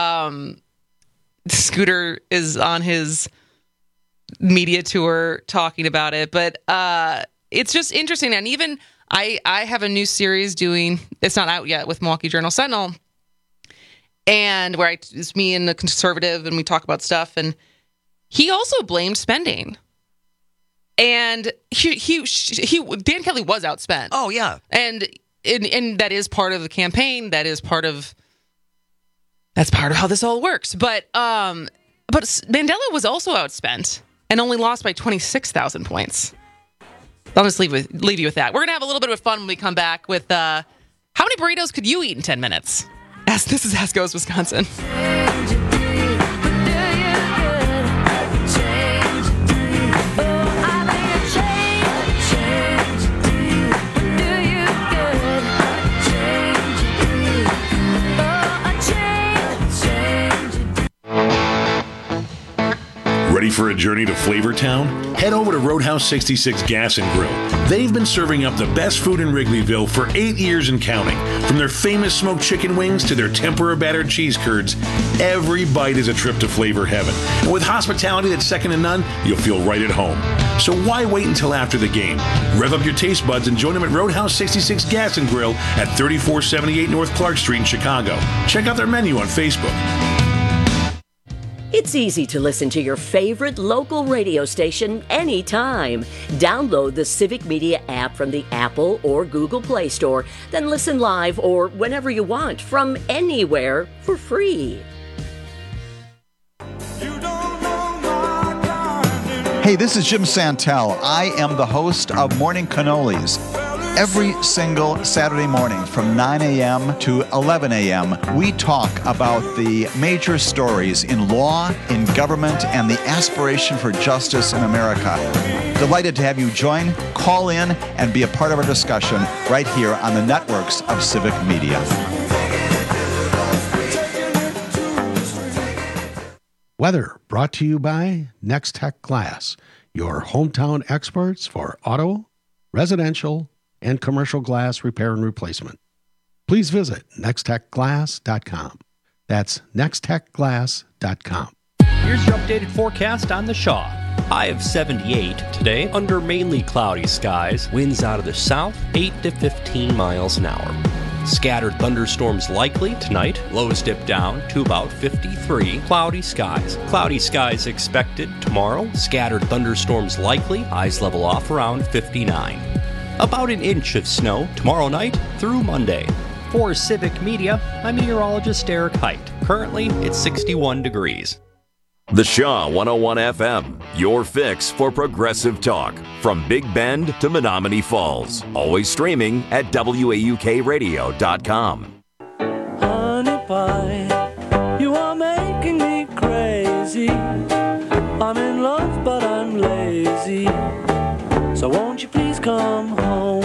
Scooter is on his media tour talking about it. But it's just interesting. And even I have a new series it's not out yet, with Milwaukee Journal-Sentinel. And where it's me and the conservative, and we talk about stuff. And he also blamed spending. And Dan Kelly was outspent. Oh, yeah. And that is part of the campaign. That's part of how this all works. But Mandela was also outspent and only lost by 26,000 points. I'll just leave you with that. We're going to have a little bit of fun when we come back with how many burritos could you eat in 10 minutes? This is Ask Goes Wisconsin. Ready for a journey to Flavortown? Head over to Roadhouse 66 Gas and Grill. They've been serving up the best food in Wrigleyville for 8 years and counting. From their famous smoked chicken wings to their tempura battered cheese curds, every bite is a trip to flavor heaven. And with hospitality that's second to none, you'll feel right at home. So why wait until after the game? Rev up your taste buds and join them at Roadhouse 66 Gas and Grill at 3478 North Clark Street in Chicago. Check out their menu on Facebook. It's easy to listen to your favorite local radio station anytime. Download the Civic Media app from the Apple or Google Play Store, then listen live or whenever you want from anywhere for free. Hey, this is Jim Santel. I am the host of Morning Cannolis. Every single Saturday morning from 9 a.m. to 11 a.m., we talk about the major stories in law, in government, and the aspiration for justice in America. Delighted to have you join, call in, and be a part of our discussion right here on the networks of Civic Media. Weather brought to you by Next Tech Glass, your hometown experts for auto, residential, and commercial glass repair and replacement. Please visit nextechglass.com. That's nextechglass.com. Here's your updated forecast on the Shaw. High of 78 today under mainly cloudy skies. Winds out of the south, 8 to 15 miles an hour. Scattered thunderstorms likely tonight. Lows dip down to about 53. Cloudy skies. Cloudy skies expected tomorrow. Scattered thunderstorms likely. Highs level off around 59. About an inch of snow tomorrow night through Monday. For Civic Media, I'm meteorologist Eric Height. Currently, it's 61 degrees. The Shaw 101 FM, your fix for progressive talk. From Big Bend to Menominee Falls. Always streaming at WAUKradio.com. Honey pie, you are making me crazy. I'm in love, but I'm lazy. So won't you please come home?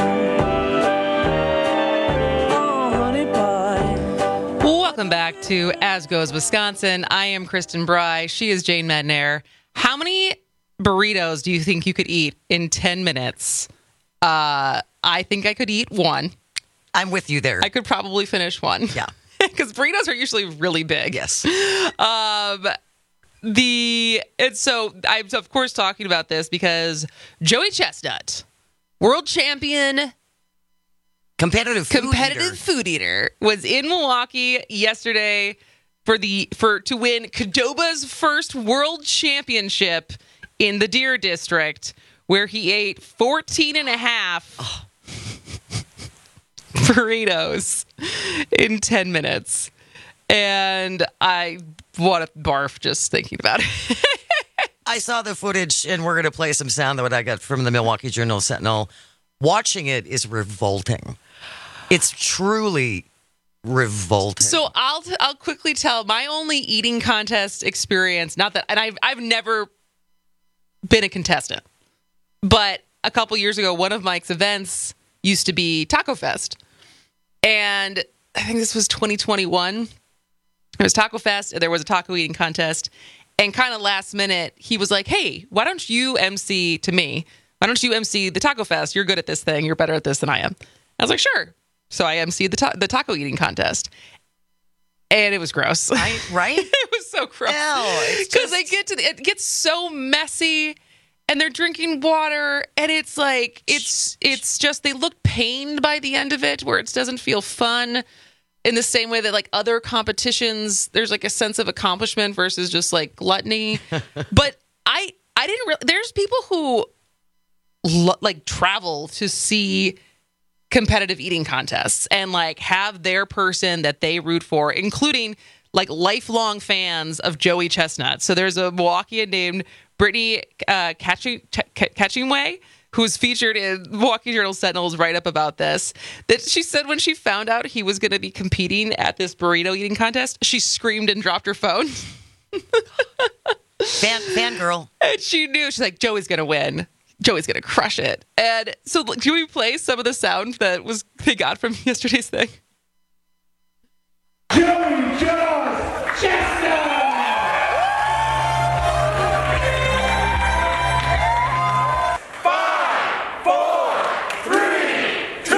Oh, honey pie. Welcome back to As Goes Wisconsin. I am Kristen Bry. She is Jane Madnair. How many burritos do you think you could eat in 10 minutes? I think I could eat one. I'm with you there. I could probably finish one. Yeah. Because burritos are usually really big. Yes. And so I'm, of course, talking about this because Joey Chestnut, world champion, competitive food eater, was in Milwaukee yesterday to win Qdoba's first world championship in the Deer District, where he ate 14 and a half burritos in 10 minutes. And I want to barf just thinking about it. I saw the footage, and we're going to play some sound that I got from the Milwaukee Journal-Sentinel. Watching it is revolting. It's truly revolting. So I'll quickly tell my only eating contest experience. Not that, and I've never been a contestant, but a couple years ago, one of Mike's events used to be Taco Fest, and I think this was 2021. It was Taco Fest, and there was a taco eating contest, and kind of last minute, he was like, "Hey, why don't you MC to me? Why don't you MC the Taco Fest? You're good at this thing. You're better at this than I am." I was like, "Sure." So I emceed the taco eating contest. And it was gross. Right? It was so gross. Because it gets so messy, and they're drinking water, and it's like, it's just, they look pained by the end of it, where it doesn't feel fun in the same way that like other competitions, there's like a sense of accomplishment versus just like gluttony. But I didn't really, there's people who like travel to see competitive eating contests and like have their person that they root for, including like lifelong fans of Joey Chestnut. So there's a Milwaukeean named Brittany Catchingway, who's featured in Milwaukee Journal-Sentinel's write-up about this, that she said when she found out he was going to be competing at this burrito eating contest, she screamed and dropped her phone. Fangirl. And she knew. She's like, Joey's going to win. Joey's going to crush it. And so do we play some of the sound that they got from yesterday's thing? Joey Chestnut! 5, 4, 3, 2,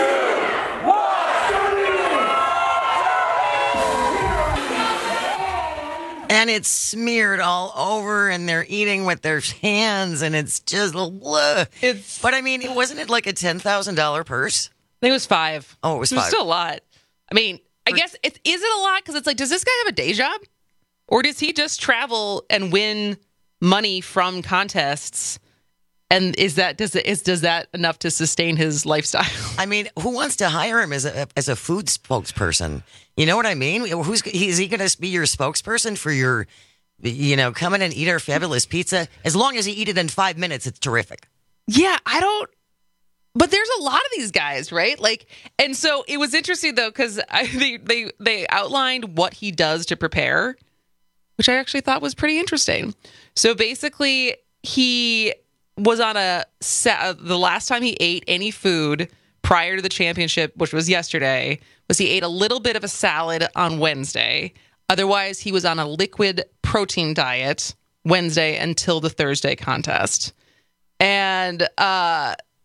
1. And it's smeared all over, and they're eating with their hands, and it's just but I mean, wasn't it like a $10,000 purse? I think it was 5. Oh, it was 5. It was still a lot. I mean, I guess is it a lot? Because it's like, does this guy have a day job, or does he just travel and win money from contests? And is that enough to sustain his lifestyle? I mean, who wants to hire him as a food spokesperson? You know what I mean? Is he going to be your spokesperson for your, come in and eat our fabulous pizza? As long as you eat it in 5 minutes, it's terrific. Yeah, but there's a lot of these guys, right? Like, and so it was interesting though, because they outlined what he does to prepare, which I actually thought was pretty interesting. So basically, he was on the last time he ate any food prior to the championship, which was yesterday, was he ate a little bit of a salad on Wednesday. Otherwise, he was on a liquid protein diet Wednesday until the Thursday contest. And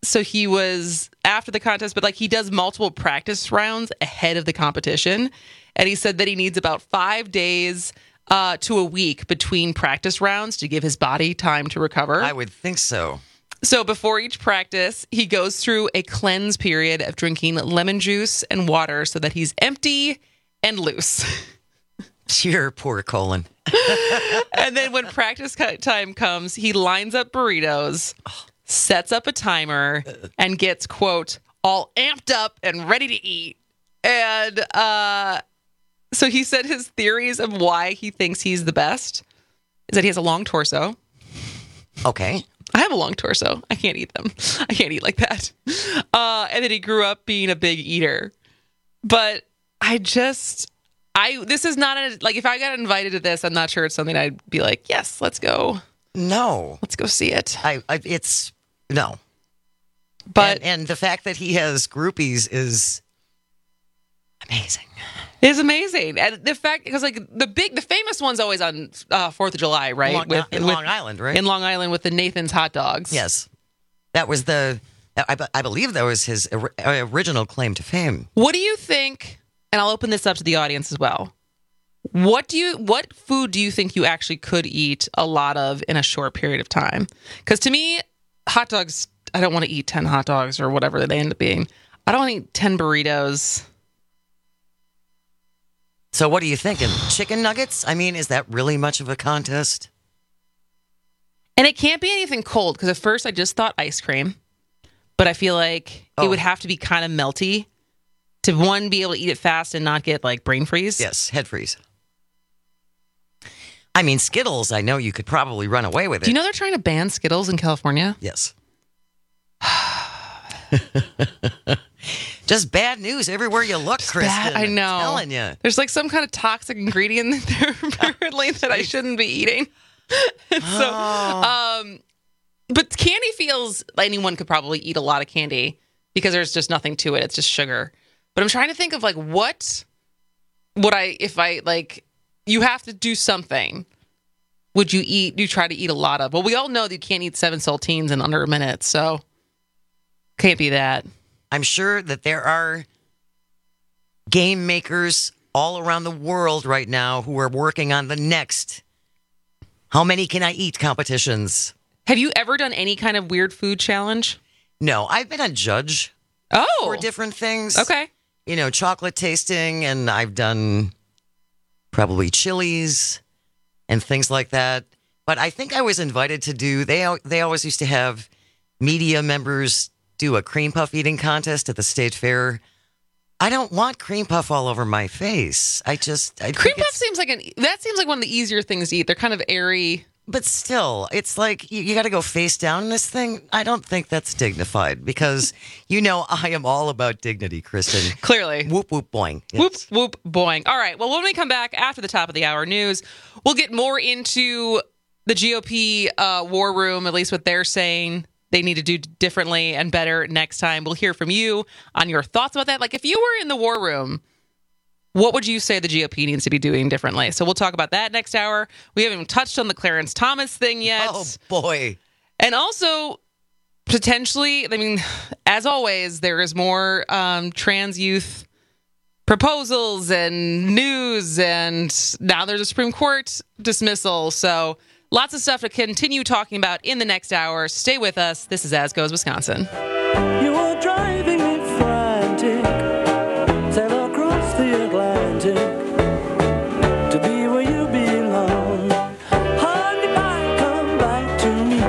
So he was after the contest, but like he does multiple practice rounds ahead of the competition. And he said that he needs about 5 days to a week between practice rounds to give his body time to recover. I would think so. So before each practice, he goes through a cleanse period of drinking lemon juice and water so that he's empty and loose. Your poor colon. And then when practice time comes, he lines up burritos, sets up a timer, and gets, quote, all amped up and ready to eat. And so he said his theories of why he thinks he's the best is that he has a long torso. Okay. I have a long torso. I can't eat them. I can't eat like that. And then he grew up being a big eater. But this is not like if I got invited to this, I'm not sure it's something I'd be like, yes, let's go. No. Let's go see it. It's no. But and the fact that he has groupies is amazing. It's amazing. And the fact, because like the famous one's always on 4th of July, right? In Long Island, right? In Long Island with the Nathan's hot dogs. Yes. That was I believe that was his original claim to fame. What do you think, and I'll open this up to the audience as well. What food do you think you actually could eat a lot of in a short period of time? Because to me, hot dogs, I don't want to eat 10 hot dogs or whatever they end up being. I don't want to eat 10 burritos. So what are you thinking? Chicken nuggets? I mean, is that really much of a contest? And it can't be anything cold, because at first I just thought ice cream. But I feel like it would have to be kind of melty to, one, be able to eat it fast and not get like brain freeze. Yes, head freeze. I mean, Skittles, I know you could probably run away with it. Do you know they're trying to ban Skittles in California? Yes. Just bad news everywhere you look, Kristen. I know. I'm telling you. There's like some kind of toxic ingredient in there apparently that I shouldn't be eating. But candy feels like anyone could probably eat a lot of candy because there's just nothing to it. It's just sugar. But I'm trying to think of like what would I, if I like, you have to do something. Would you eat, you try to eat a lot of? Well, we all know that you can't eat 7 saltines in under a minute, so can't be that. I'm sure that there are game makers all around the world right now who are working on the next how many can I eat competitions. Have you ever done any kind of weird food challenge? No, I've been a judge for different things. Okay. You know, chocolate tasting, and I've done probably chilies and things like that. But I think I was invited to do, they always used to have media members do a cream puff eating contest at the state fair. I don't want cream puff all over my face. Cream puff seems like one of the easier things to eat. They're kind of airy. But still, it's like you got to go face down in this thing. I don't think that's dignified because, you know, I am all about dignity, Kristen. Clearly. Whoop, whoop, boing. Yes. Whoop, whoop, boing. All right. Well, when we come back after the top of the hour news, we'll get more into the GOP war room, at least what they're saying they need to do differently and better next time. We'll hear from you on your thoughts about that. Like, if you were in the war room, what would you say the GOP needs to be doing differently? So we'll talk about that next hour. We haven't even touched on the Clarence Thomas thing yet. Oh, boy. And also, potentially, I mean, as always, there is more trans youth proposals and news, and now there's a Supreme Court dismissal. So lots of stuff to continue talking about in the next hour. Stay with us. This is As Goes Wisconsin. You are driving me frantic, sail across the Atlantic to be where you belong. Honey pie, come back to me.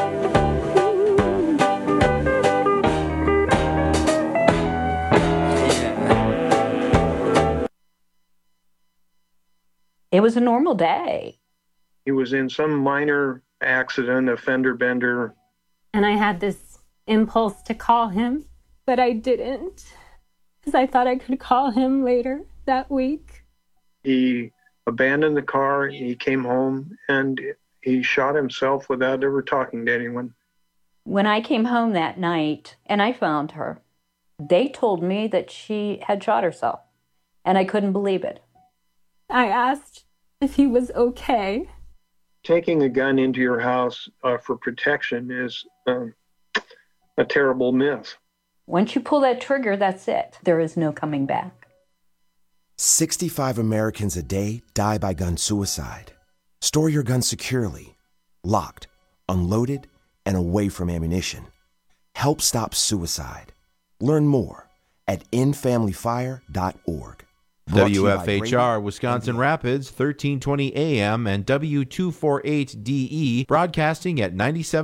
It was a normal day. He was in some minor accident, a fender bender. And I had this impulse to call him, but I didn't because I thought I could call him later that week. He abandoned the car, he came home, and he shot himself without ever talking to anyone. When I came home that night and I found her, they told me that she had shot herself, and I couldn't believe it. I asked if he was okay. Taking a gun into your house for protection is a terrible miss. Once you pull that trigger, that's it. There is no coming back. 65 Americans a day die by gun suicide. Store your gun securely, locked, unloaded, and away from ammunition. Help stop suicide. Learn more at endfamilyfire.org. WFHR Wisconsin Rapids, 1320 AM and W248DE, broadcasting at 97.